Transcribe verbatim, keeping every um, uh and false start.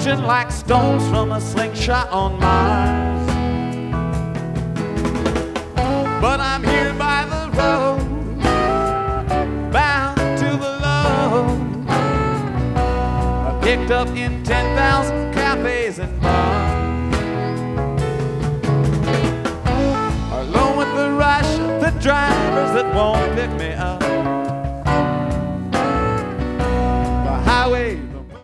launching like stones from a slingshot on Mars. But I'm here by the road, bound to the low, picked up in ten thousand cafes and bars. Alone with the rush of the drivers that won't pick me up,